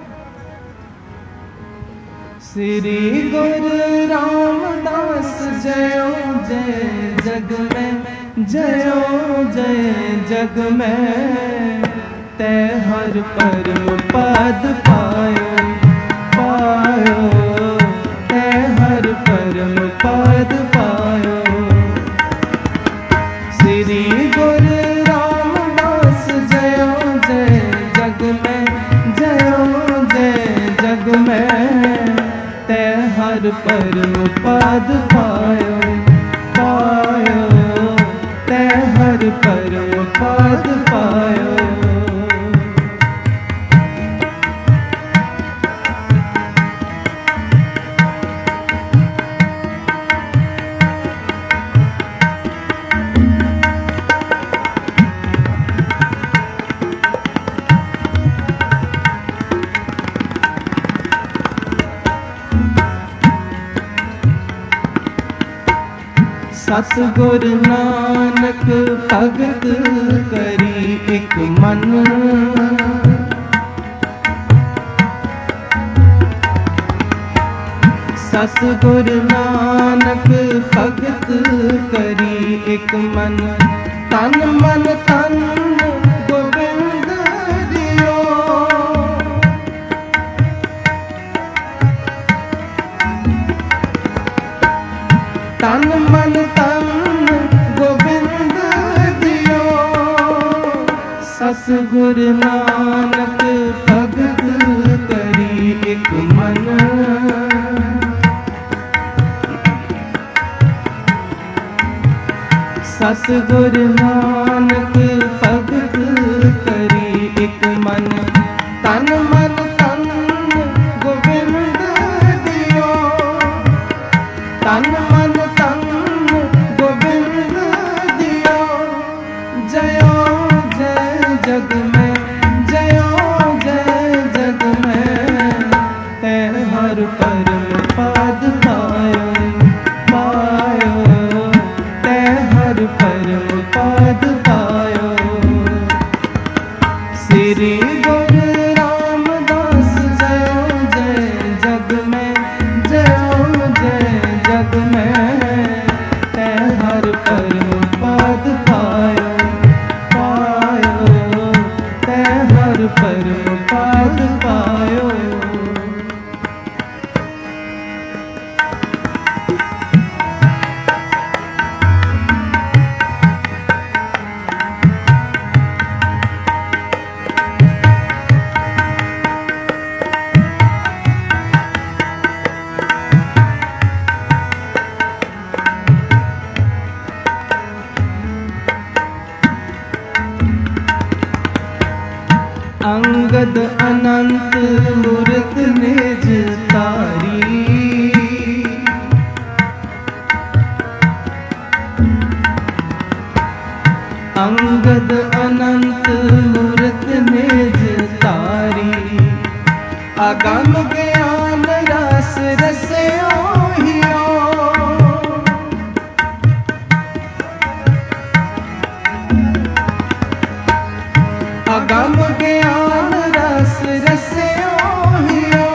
श्री गुरु रामदास जयो जय जग में, जयो जय जग में। तै हर परम पद पायो पायो, तै हर परम पद पायो। श्री गुरु रामदास जयो जय जग में, जयो जय जग में। तै हर परम पद पायो पायो, तै हर परम पद पायो। सतगुर नानक भगत करी एक मन, सतगुर नानक भगत करी एक मन, तन मन तन गोबिंद दियो। तन मन तन गोबिंद दियो। सतगुर नानक भगत करी एक मन, सतगुर नानक भगत करी एक मन, तन मन तन गोबिंद दियो। तन मन तन गोबिंद दियो। जयो जय जग में, जयो जय जग में, तै हर परम पद पायो पायो, तै हर परम पद पायो। श्री गुरु रामदास जयो जय जग में, जयो जय जग में, तै हर परम पद पायो पायो, तै हर परम पद पायो। अंगद अनंत मूरत निज तारी, अंगद अनंत मूरत निज तारी। अगम ज्ञान रस रस्यो हियो, अगम ज्ञान रस रस्यो हियो।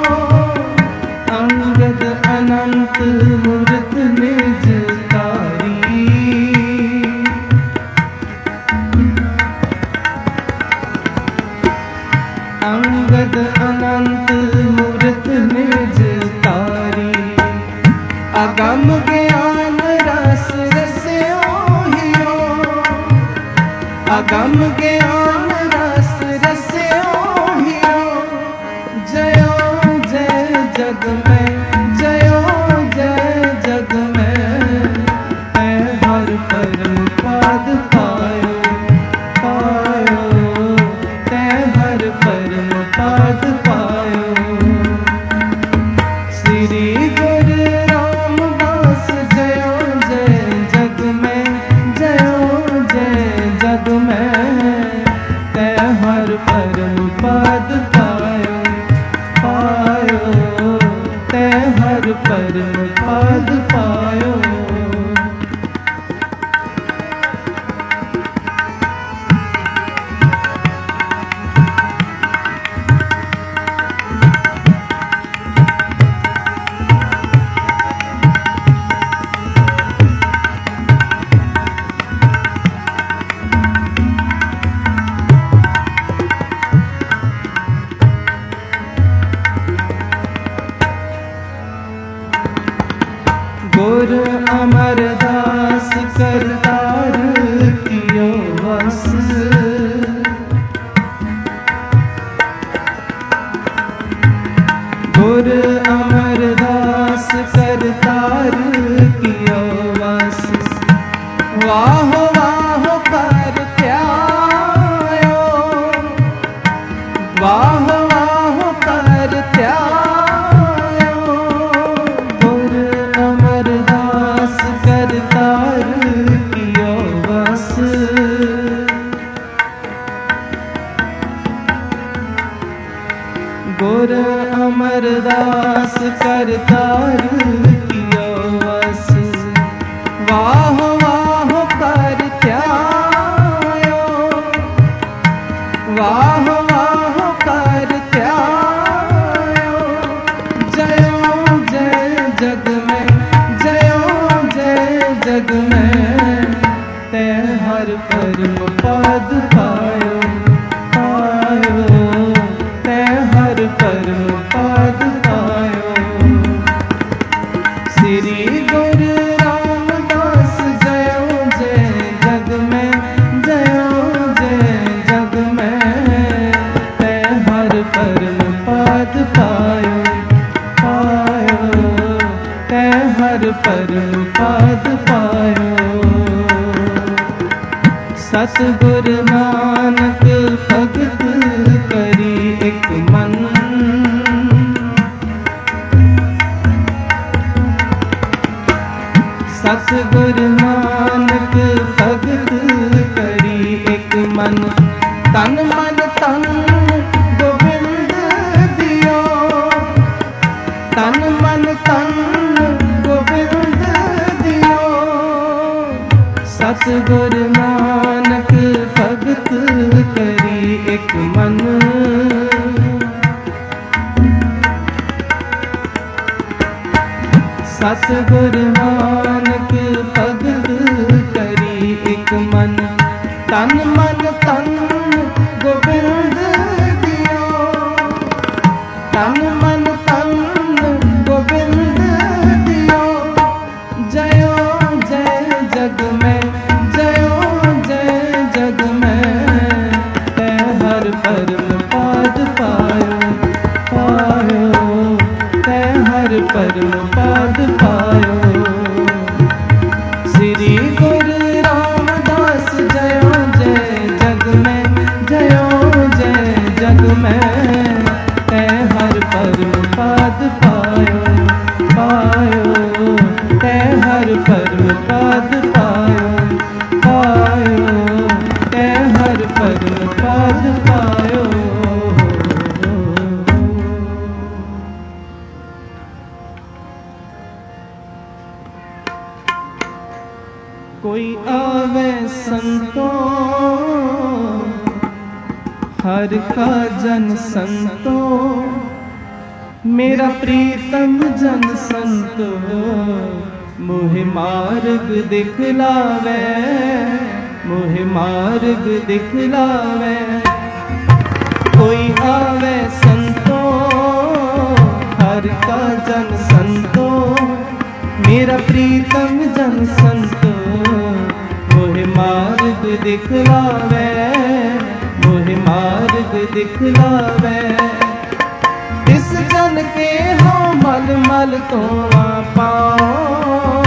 अंगद अनंत मूरत निज तारी। अंगद अनंत मूरत निज तारी। अगम ज्ञान रस रस्यो हियो, अगम ज्ञान रस रस्यो हियो। जयो जय जग में, जयो जय जग में, तै हर परम पद पायो पायो, तै हर परम पद पायो। श्री गुरु रामदास जयो जय जग में, जयो जय जग में, तै हर परम पद पायो पायो, तै हर परम पद पायो। गुर अमरदास करतार कियो वस, गुर अमरदास करतार कियो वस। वाह वाह कर त्यायो, वाह वाह कर त्यायो। गुर अमरदास करतार कियो वस। गुर अमरदास करतार कियो वस। वाह वाह कर त्यायो, वाह वाह कर त्यायो। जयो जय जग में ते हर परम पद पायो पायो ते हर परम पद पायो। श्री गुरु रामदास जयो जय जग में जयो जय जग में ते हर परम पद पायो पायो ते हर परम पद पायो। सतगुरु नानक भगत करी एक मन सतगुरु नानक भगत करी एक मन तन मन तन गोबिंद दियो तन मन तन गोबिंद दियो। सतगुरु नानक भगत करी एक मन सतगुरु नानक भगत करी एक मन तन मन तन गोबिंद दियो तन मन तन गोबिंद दियो। जयो जय जग में जयो जय जग में ते हर परम पद पायो पायो ते हर परम पद पायो। श्री गुरु रामदास जयो जय जग में जयो जय जग में ते हर परम पद पायो पायो ते हर परम पद पायो पायो ते हर परम पद पायो। कोई आवे संतो हर का जन संतो मेरा प्रीतम जन संतो मोहि मार्ग दिखलावे मोहि मार्ग दिखलावे। कोई आवे संतो हर का जन संतो मेरा प्रीतम जन संतो मोहि मार्ग दिखलावे मोहि मार्ग दिखलावे। इस जन के हो मल मल तो पाओ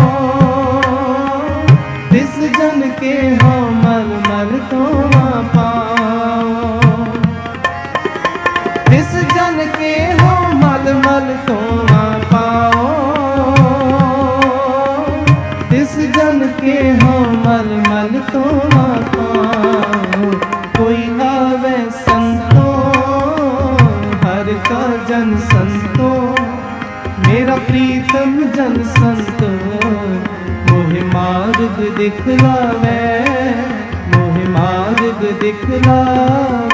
इस जन के हो मल मल तो पाओ इस जन के हो मल मल तो पाओ इस जन के हो मल मल तो पाओ। कोई आवे संतो हर का जन संतो मेरा प्रीतम जन संतो मोहि मार्ग दिखलावे मोहि मार्ग दिखलावे।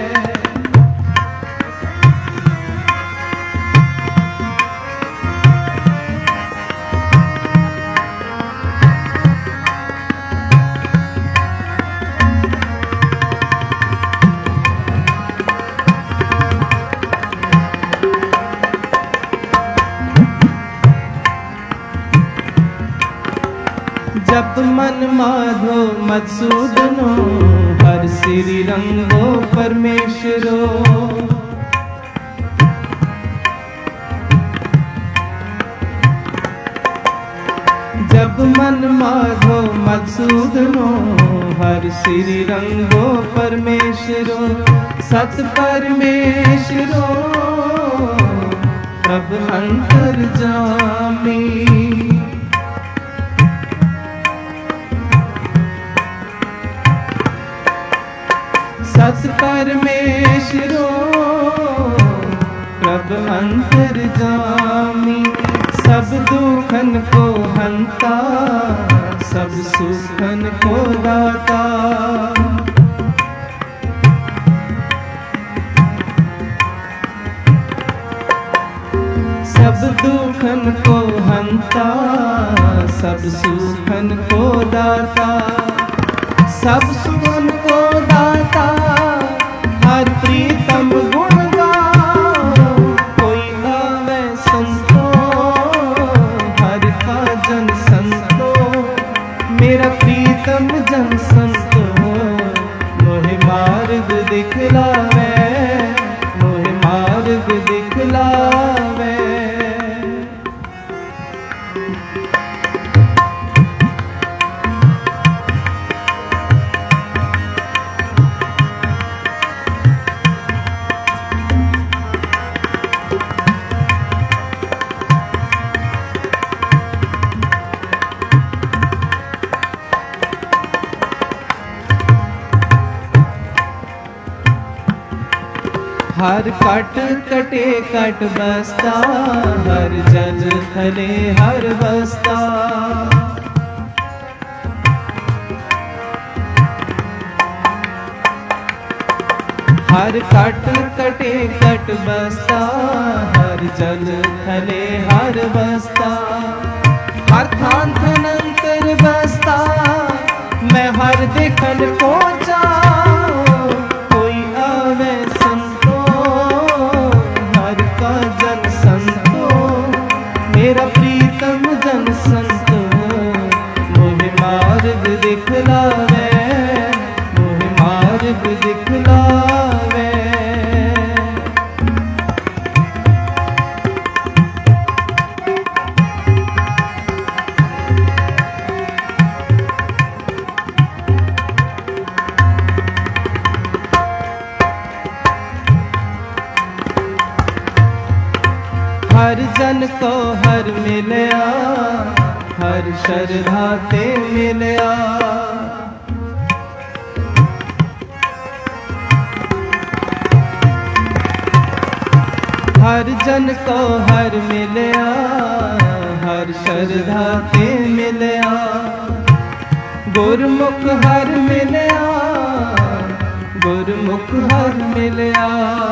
जप मन माधो मधुसूदनो हर श्री रंगो परमेश्वरो। जप मन माधो मधुसूदनो हर श्री रंगो परमेश्वरो। सत परमेश्वरो प्रभ अंतर्जामी। सत परमेश्वरो प्रभ अंतर्जामी। सब दुखन को हंता सब सुखन को दाता। सब दुखन को हंता सब सुखन को दाता, सब सुखन को दाता, हर प्रीतम गुण गाओ। कोई आवे संतो, हर का जन संतो, मेरा प्रीतम जन संतो। मोहे मार्ग दिखलावे, मोहे मार्ग दिखलावे। हर कट कटे कट बसता, हर जल थले हर बसता। हर कट कटे कट बसता, हर जल थले हर बसता। हर थान थन अंतर बसता, मैं हर देखन को जाऊं। कोई आवे संतो, हर का जन संतो, मेरा प्रीतम जन संतो। मोहे मार्ग दिखलावे, मोहे मार्ग दिखलावे। हर जन को हर मिलया, हर श्रद्धा ते मिलया। हर जन को हर मिलया, हर श्रद्धा ते मिलया। गुरमुख हर मिलया, गुरमुख हर मिलया।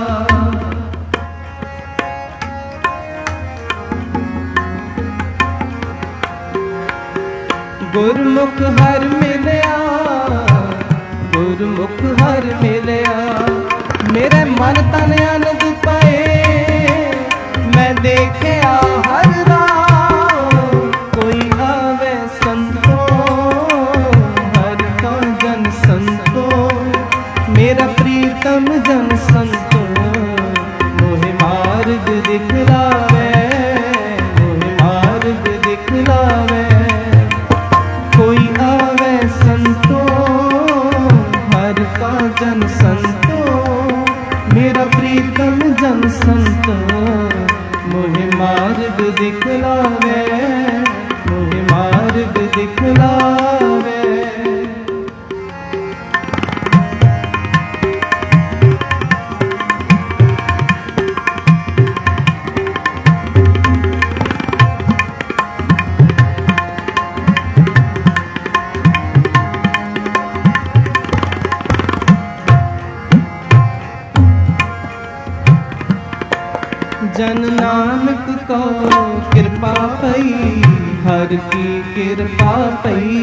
गुरमुख हर मिलया, गुरमुख हर मिलया। मेरे मन तन आनंद पाए, मैं देखया हर राह। कोई आवे संतो, हर का जन संतो, मेरा प्रीतम जन संतो। मोहे मार्ग दिखलावे, मोहे मार्ग दिखलावे। कोई आवे संतो, हर का जन संतो, मेरा प्रीतम जन संतो। मोहे मार्ग दिखलावे, मोहे मार्ग दिखलावे। जन नानक को कृपा पई, हर की कृपा पई।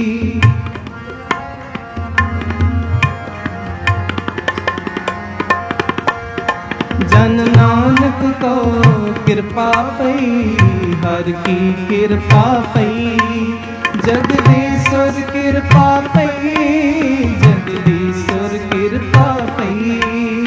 जन नानक को कृपा पई, हर की कृपा पई। जगदीश्वर कृपा पई, जगदीश्वर कृपा पई।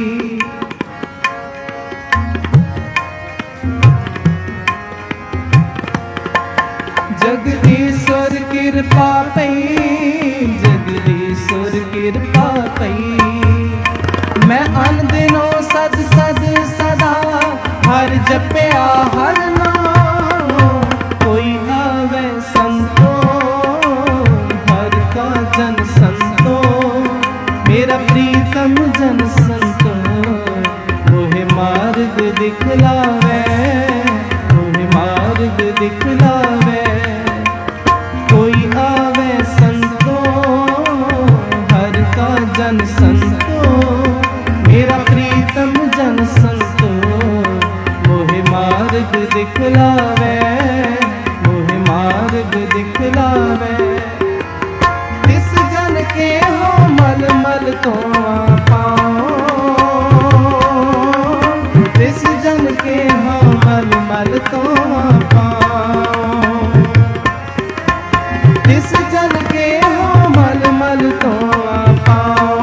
जगदीश्वर कृपा पई, जगदीश्वर कृपा पई। मैं अन दिनों सद सद सदा, हर जपया हर नाम। कोई आवे संतो, हर का जन संतो, मेरा प्रीतम जन संतो। मोहे मार्ग दिखलावे, मोहे मार्ग दिखलावे। कोई आवे संतो, हर का जन संतो, मेरा प्रीतम जन संतो। मोहे मार्ग दिखला दिखलावे। तिस जन के हो मल मल तो पाओ, तिस जन के हो मल मल तो पाओ, तिस जन के हो मल मल तो पाओ,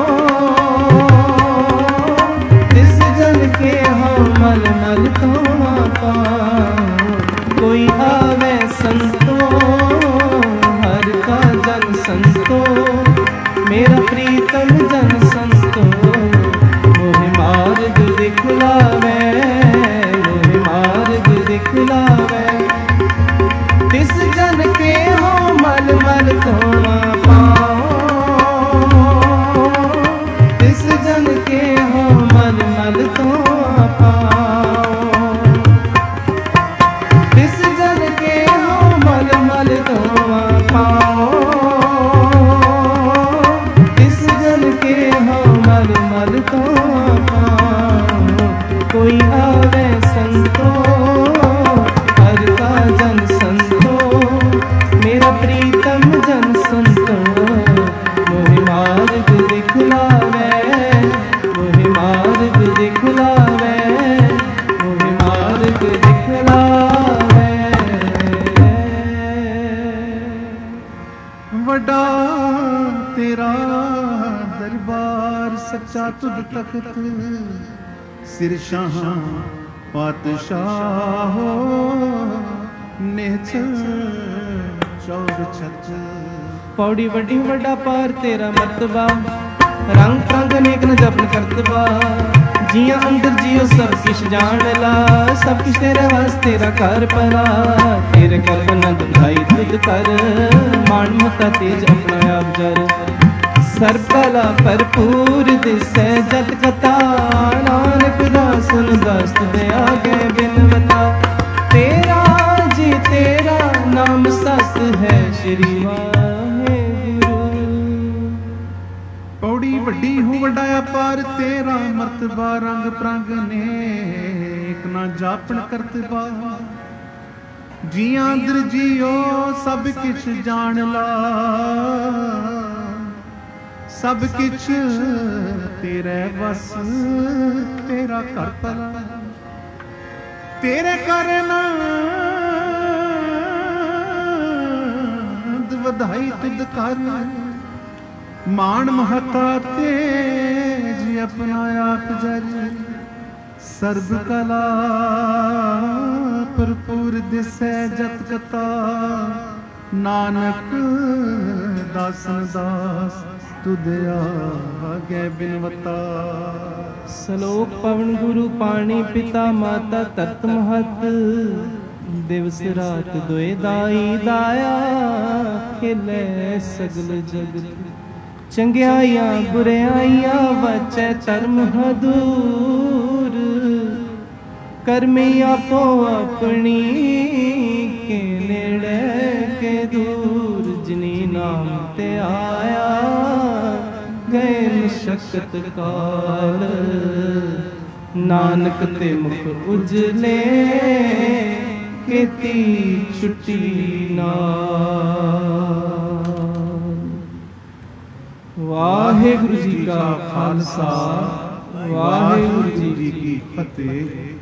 तिस जन के हो मल मल तो पाओ। कोई आवे संतो हर का जन संतो, मेरा प्रीतम जन संतो मोहि मार्ग दिखलावे, मोहि मार्ग दिखलावे। तिस जन के हो मल मल तो पाओ, तिस जन के हो मल मल तो पाओ, तिस जन के हो मल मल तो पाओ, तिस जन के हो मल मल तो पाओ। कोई आवे संतो हर का जन संतो, मेरा प्रीतम जन संतो मोहि मार्ग दिखलावे, मोहि मार्ग दिखलावे, मोहि मार्ग दिखलावे। वड्डा तेरा दरबार सच्चा तुद तख्त, सिर शाह पातशाह हो नेचर चौर छत। पौड़ी वड्डी वड्डा पार तेरा मर्तबा, रंग रंग अनेक न जपन करतबा। जिया अंदर जियो सब किश जान ला, सब किश तेरे वास्ते तेरा कर पला। तेरे कर बनंद भाई तुद कर, मान मता तेज अपना आप जर। सरबला भरपूर दिसै जत कथा, नानक दास सुन दास तुदे आगे बिनवता। तेरा जी तेरा नाम सत है श्री वाहेगुरु। पौड़ी वड्डी हूँ वड्डाया पार तेरा मर्तबा, रंग प्रंग नेक ना जापन करतबा। जिया अंदर जियो सब किछ जान ला, सब किछ तेरे वस तेरा कर भला। तेरे करना वधाई तुद कर, मान महता तेज अपना आप जर। सर्ब कला भरपूर दिसै जत कथा, नानक दासन दास तुद आगे बिनवता। सलोक पवन गुरु पाणी पिता माता तत महत, दिवस रात दोए दाई दाया खिलै सगल जगत। चंगियाइयां बुराइयां वचै धर्म हदूर, करमी आपो अपनी के नेड़े के दूर। जिनी नाम ते आया गए मशक्कत काल, नानक ते मुख उजले खेती छुट्टी नाल। वाहिगुरु जी का खालसा, वाहिगुरु जी की फतेह।